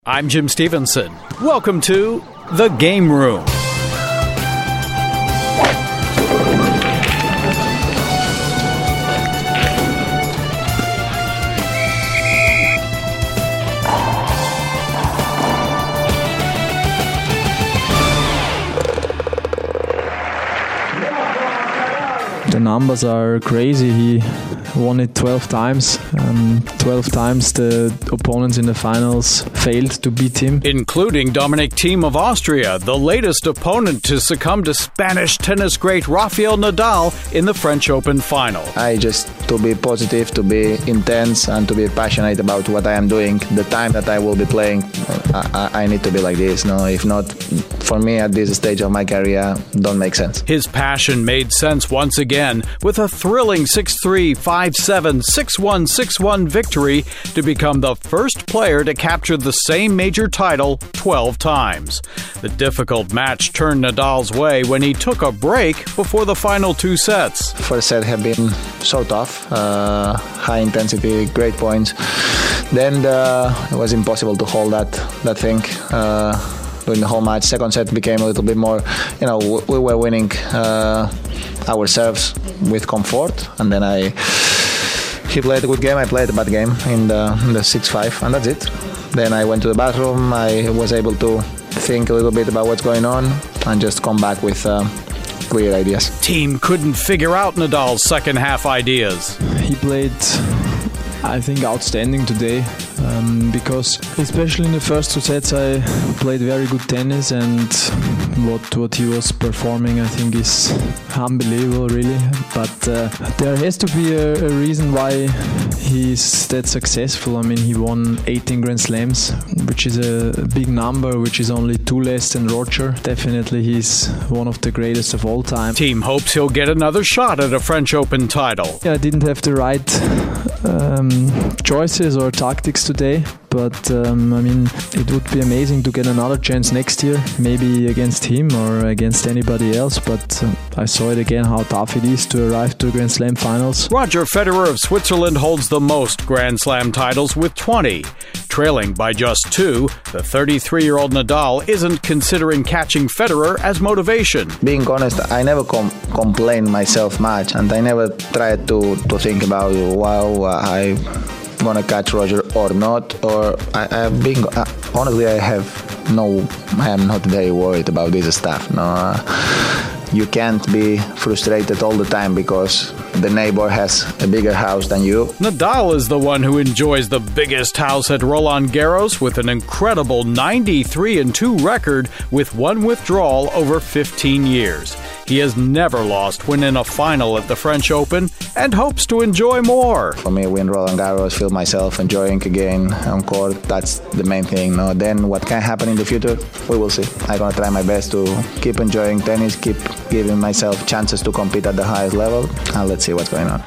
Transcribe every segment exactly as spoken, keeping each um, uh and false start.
I'm Jim Stevenson. Welcome to The Game Room. The numbers are crazy. He won it twelve times. Um, twelve times the opponents in the finals failed to beat him. Including Dominic Thiem of Austria, the latest opponent to succumb to Spanish tennis great Rafael Nadal in the French Open final. I just to be positive, to be intense, and to be passionate about what I am doing. The time that I will be playing, I, I need to be like this. No, if not, for me at this stage of my career, don't make sense. His passion made sense once again with a thrilling six three, five seven, six one, six one victory to become the first player to capture the same major title twelve times. The difficult match turned Nadal's way when he took a break before the final two sets. First set have been so tough, uh, high intensity, great points. Then the, it was impossible to hold that that thing. Uh, during the whole match. Second set became a little bit more, you know, we were winning uh, our serves with comfort, and then I, he played a good game, I played a bad game in the, in the six five, and that's it. Then I went to the bathroom, I was able to think a little bit about what's going on, and just come back with uh, clear ideas. Team couldn't figure out Nadal's second half ideas. He played, I think, outstanding today. Um, because especially in the first two sets I played very good tennis, and what what he was performing I think is unbelievable really. But uh, there has to be a, a reason why he's that successful. I mean, he won eighteen Grand Slams, which is a big number, which is only two less than Roger. Definitely he's one of the greatest of all time. Team hopes he'll get another shot at a French Open title. Yeah, I didn't have the right um, choices or tactics today, but um, I mean, it would be amazing to get another chance next year, maybe against him or against anybody else. But uh, I saw it again how tough it is to arrive to Grand Slam finals. Roger Federer of Switzerland holds the most Grand Slam titles with twenty. Trailing by just two, the thirty-three-year-old Nadal isn't considering catching Federer as motivation. Being honest, I never com- complain myself much, and I never tried to, to think about, wow, I gonna catch Roger or not, or I, I've been uh, honestly I have no I am not very worried about this stuff. No, uh, you can't be frustrated all the time because the neighbor has a bigger house than you. Nadal is the one who enjoys the biggest house at Roland Garros with an incredible ninety-three and two record with one withdrawal over fifteen years. He has never lost when in a final at the French Open and hopes to enjoy more. For me, win Roland Garros, feel myself enjoying again on court, that's the main thing. No? Then what can happen in the future, we will see. I'm going to try my best to keep enjoying tennis, keep giving myself chances to compete at the highest level, and let's see what's going on.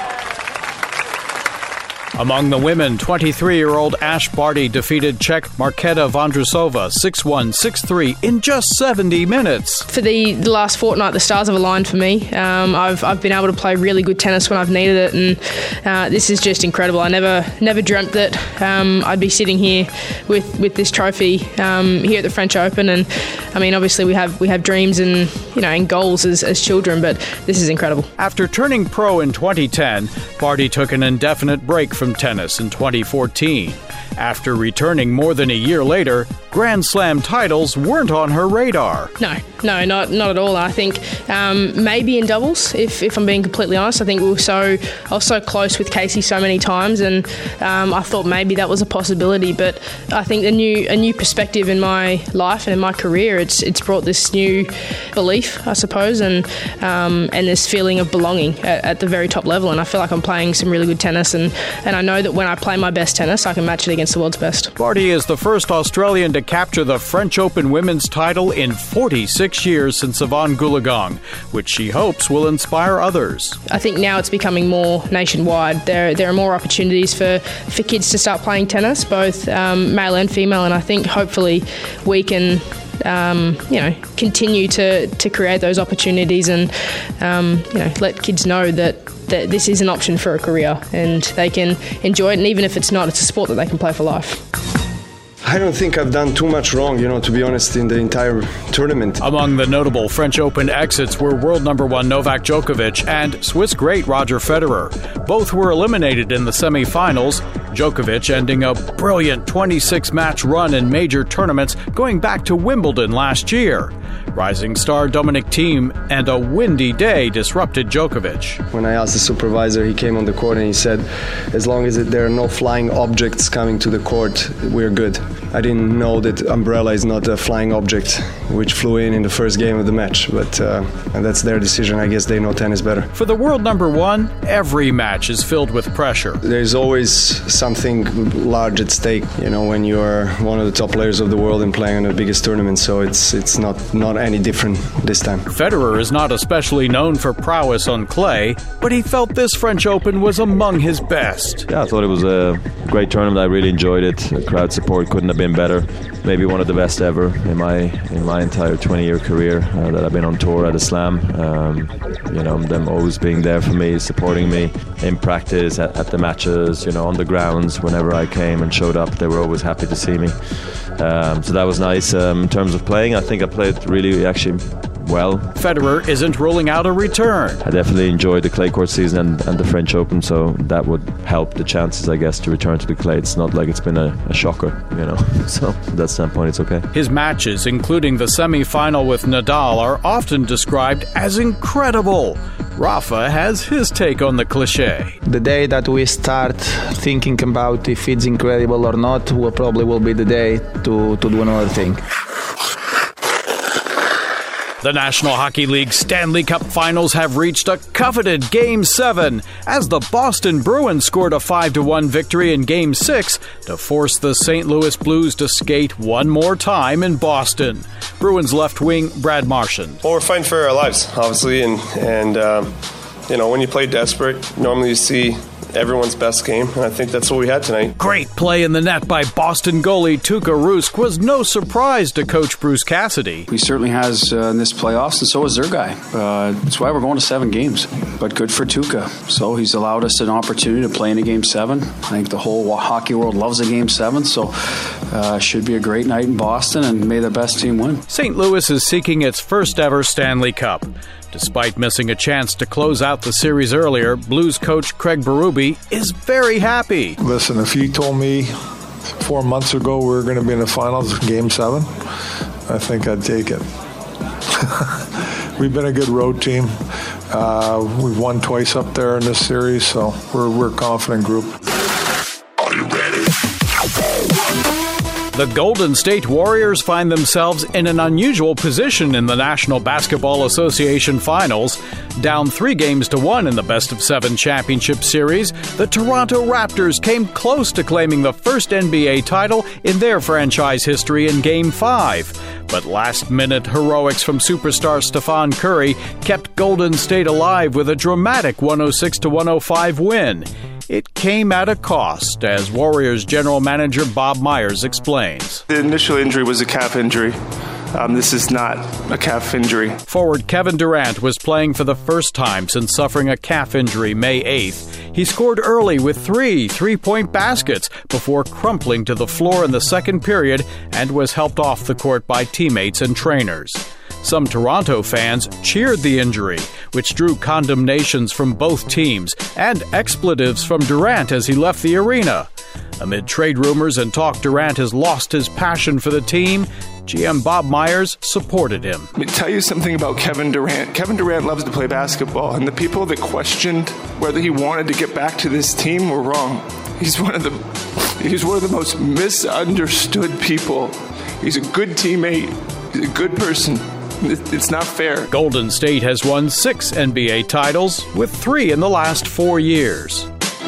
Among the women, twenty-three-year-old Ash Barty defeated Czech Markéta Vondrousova six one, six three in just seventy minutes. For the, the last fortnight, the stars have aligned for me. Um, I've I've been able to play really good tennis when I've needed it, and uh, this is just incredible. I never never dreamt that um, I'd be sitting here with, with this trophy um, here at the French Open. And I mean, obviously we have we have dreams and you know and goals as, as children, but this is incredible. After turning pro in twenty ten, Barty took an indefinite break from tennis in twenty fourteen. After returning more than a year later, Grand Slam titles weren't on her radar. No, no, not not at all. I think um, maybe in doubles, if, if I'm being completely honest. I think we were so I was so close with Casey so many times, and um, I thought maybe that was a possibility. But I think a new a new perspective in my life and in my career, it's it's brought this new belief, I suppose, and um, and this feeling of belonging at, at the very top level. And I feel like I'm playing some really good tennis, and, and I know that when I play my best tennis, I can match it against the world's best. Barty is the first Australian to capture the French Open women's title in forty-six years since Yvonne Goolagong, which she hopes will inspire others. I think now it's becoming more nationwide. There there are more opportunities for, for kids to start playing tennis, both um, male and female, and I think hopefully we can Um, you know, continue to, to create those opportunities and, um, you know, let kids know that, that this is an option for a career and they can enjoy it. And even if it's not, it's a sport that they can play for life. I don't think I've done too much wrong, you know, to be honest, in the entire tournament. Among the notable French Open exits were world number one Novak Djokovic and Swiss great Roger Federer. Both were eliminated in the semifinals, Djokovic ending a brilliant twenty-six match run in major tournaments going back to Wimbledon last year. Rising star Dominic Thiem and a windy day disrupted Djokovic. When I asked the supervisor, he came on the court and he said, as long as there are no flying objects coming to the court, we're good. I didn't know that umbrella is not a flying object, which flew in in the first game of the match, but uh, that's their decision. I guess they know tennis better. For the world number one, every match is filled with pressure. There's always something large at stake, you know, when you are one of the top players of the world and playing in the biggest tournament, so it's it's not, not any different this time. Federer is not especially known for prowess on clay, but he felt this French Open was among his best. Yeah, I thought it was a great tournament. I really enjoyed it. The crowd support couldn't have been better. Maybe one of the best ever in my in my entire twenty-year career uh, that I've been on tour at a slam. Um, you know, them always being there for me, supporting me in practice, at, at the matches, you know, on the grounds. Whenever I came and showed up, they were always happy to see me. Um, so that was nice. Um, in terms of playing, I think I played really actually well. Federer isn't ruling out a return. I definitely enjoyed the clay court season and, and the French Open, so that would help the chances, I guess, to return to the clay. It's not like it's been a, a shocker, you know. So from that standpoint, it's okay. His matches, including the semi-final with Nadal, are often described as incredible. Rafa has his take on the cliche. The day that we start thinking about if it's incredible or not will probably will be the day to, to do another thing. The National Hockey League Stanley Cup Finals have reached a coveted Game seven as the Boston Bruins scored a five to one victory in Game six to force the Saint Louis Blues to skate one more time in Boston. Bruins left wing Brad Marchand. Well, we're fighting for our lives, obviously, and, and um, you know, when you play desperate, normally you see everyone's best game, and I think that's what we had tonight. Great play in the net by Boston goalie Tuukka Rusk was no surprise to coach Bruce Cassidy. He certainly has uh, in this playoffs, and so is their guy. Uh, that's why we're going to seven games. But good for Tuukka. So he's allowed us an opportunity to play in a game seven. I think the whole hockey world loves a game seven, so uh, should be a great night in Boston, and may the best team win. Saint Louis is seeking its first ever Stanley Cup. Despite missing a chance to close out the series earlier, Blues coach Craig Berube is very happy. Listen, if you told me four months ago we were going to be in the finals, game seven, I think I'd take it. We've been a good road team. Uh, we've won twice up there in this series, so we're we're a confident group. Are you ready? The Golden State Warriors find themselves in an unusual position in the National Basketball Association Finals. Down three games to one in the best-of-seven championship series, the Toronto Raptors came close to claiming the first N B A title in their franchise history in Game five. But last-minute heroics from superstar Stephen Curry kept Golden State alive with a dramatic one oh six to one oh five win. It came at a cost, as Warriors general manager Bob Myers explains. The initial injury was a calf injury. Um, this is not a calf injury. Forward Kevin Durant was playing for the first time since suffering a calf injury May eighth. He scored early with three three-point baskets before crumpling to the floor in the second period and was helped off the court by teammates and trainers. Some Toronto fans cheered the injury, which drew condemnations from both teams and expletives from Durant as he left the arena. Amid trade rumors and talk Durant has lost his passion for the team, G M Bob Myers supported him. Let me tell you something about Kevin Durant. Kevin Durant loves to play basketball, and the people that questioned whether he wanted to get back to this team were wrong. He's one of the he's one of the most misunderstood people. He's a good teammate. He's a good person. It's not fair. Golden State has won six N B A titles, with three in the last four years.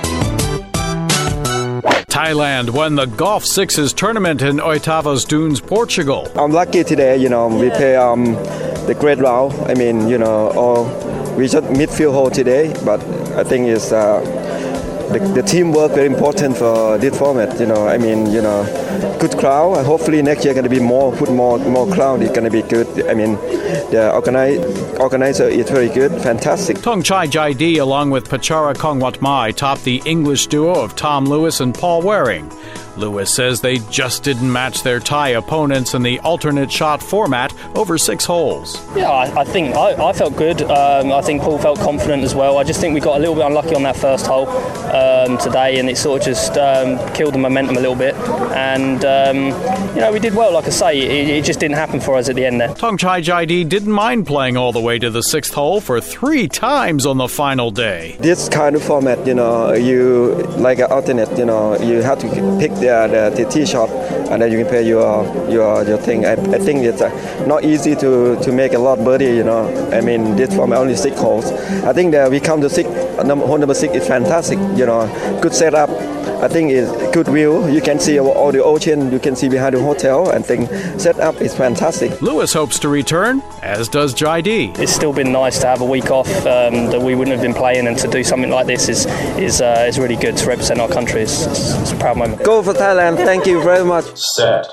Thailand won the Golf Sixes tournament in Oitavas Dunes, Portugal. I'm lucky today, you know, we play um, the great round. I mean, you know, all, we just midfield hole today, but I think it's uh, the, the teamwork very important for this format, you know. I mean, you know, good crowd. Hopefully next year going to be more, put more more crowd. It's going to be good. I mean, the organize, organizer is very good, fantastic. Thongchai Jaidee, along with Pachara Kongwatmai, topped the English duo of Tom Lewis and Paul Waring. Lewis says they just didn't match their Thai opponents in the alternate shot format over six holes. Yeah, I, I think I, I felt good. Um, I think Paul felt confident as well. I just think we got a little bit unlucky on that first hole um, today, and it sort of just um, killed the momentum a little bit. And, um, you know, we did well, like I say. It, it just didn't happen for us at the end there. Thongchai Jaidee didn't mind playing all the way to the sixth hole for three times on the final day. This kind of format, you know, you like an alternate, you know, you have to pick the The, the tee shot, and then you can play your your your thing. I, I think it's uh, not easy to, to make a lot birdie. You know, I mean, this from only six holes. I think that we come to six. Number, hole number six is fantastic. You know, good setup. I think it's good view. You can see all the ocean. You can see behind the hotel, and think setup is fantastic. Lewis hopes to return, as does Jaidee. It's still been nice to have a week off um, that we wouldn't have been playing, and to do something like this is is uh, is really good to represent our country. It's, it's, it's a proud moment. Go for Thailand. Thank you very much. Set.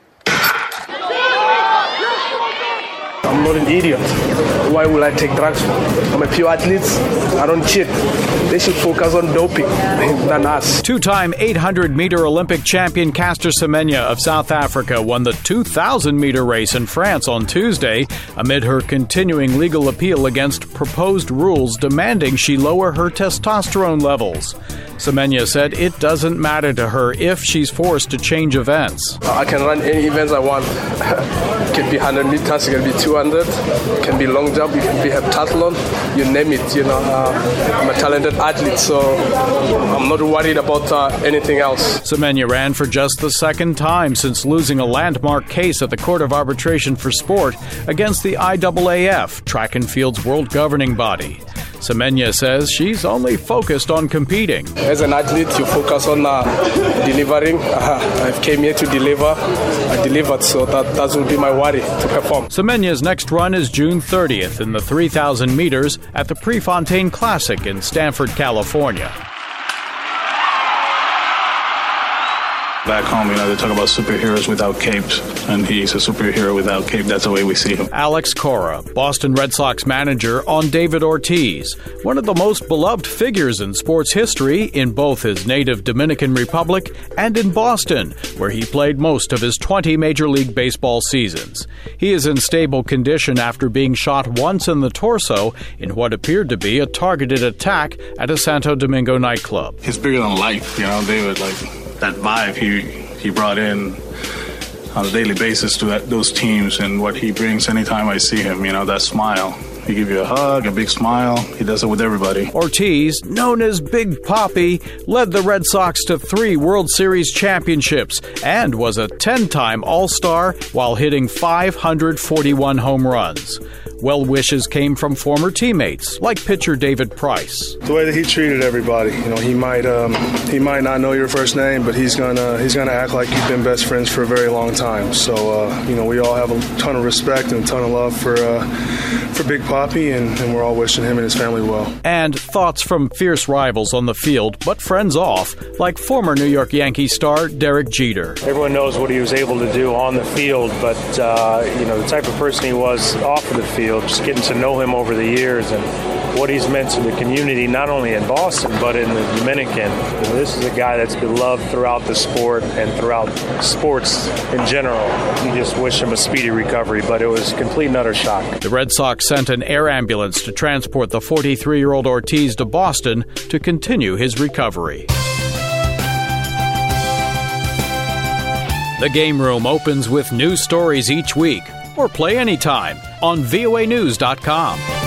I'm not an idiot. Why would I take drugs? I'm a pure athlete. I don't cheat. They should focus on doping than us. Two-time eight hundred meter Olympic champion Caster Semenya of South Africa won the two thousand meter race in France on Tuesday amid her continuing legal appeal against proposed rules demanding she lower her testosterone levels. Semenya said it doesn't matter to her if she's forced to change events. I can run any events I want. It can be one hundred meters, it can be two hundred, it can be long jump, it can be heptathlon, you name it. You know, uh, I'm a talented athlete, so I'm not worried about uh, anything else. Semenya ran for just the second time since losing a landmark case at the Court of Arbitration for Sport against the I A A F, track and field's world governing body. Semenya says she's only focused on competing. As an athlete, you focus on uh, delivering. Uh, I came here to deliver. I delivered, so that, that will be my worry to perform. Semenya's next run is June thirtieth in the three thousand meters at the Prefontaine Classic in Stanford, California. Back home, you know, they talk about superheroes without capes, and he's a superhero without cape. That's the way we see him. Alex Cora, Boston Red Sox manager, on David Ortiz, one of the most beloved figures in sports history in both his native Dominican Republic and in Boston, where he played most of his twenty Major League Baseball seasons. He is in stable condition after being shot once in the torso in what appeared to be a targeted attack at a Santo Domingo nightclub. He's bigger than life, you know, David, like... that vibe he he brought in on a daily basis to that, those teams, and what he brings anytime I see him, you know, that smile. He gives you a hug, a big smile. He does it with everybody. Ortiz, known as Big Papi, led the Red Sox to three World Series championships and was a ten-time All-Star while hitting five hundred forty-one home runs. Well wishes came from former teammates like pitcher David Price. The way that he treated everybody, you know, he might um, he might not know your first name, but he's gonna he's gonna act like you've been best friends for a very long time. So uh, you know, we all have a ton of respect and a ton of love for uh, for Big Papi, and, and we're all wishing him and his family well. And thoughts from fierce rivals on the field, but friends off, like former New York Yankees star Derek Jeter. Everyone knows what he was able to do on the field, but uh, you know, the type of person he was off of the field. Just getting to know him over the years and what he's meant to the community, not only in Boston, but in the Dominican. You know, this is a guy that's beloved throughout the sport and throughout sports in general. You just wish him a speedy recovery, but it was a complete and utter shock. The Red Sox sent an air ambulance to transport the forty-three-year-old Ortiz to Boston to continue his recovery. The Game Room opens with news stories each week, or play anytime on V O A news dot com.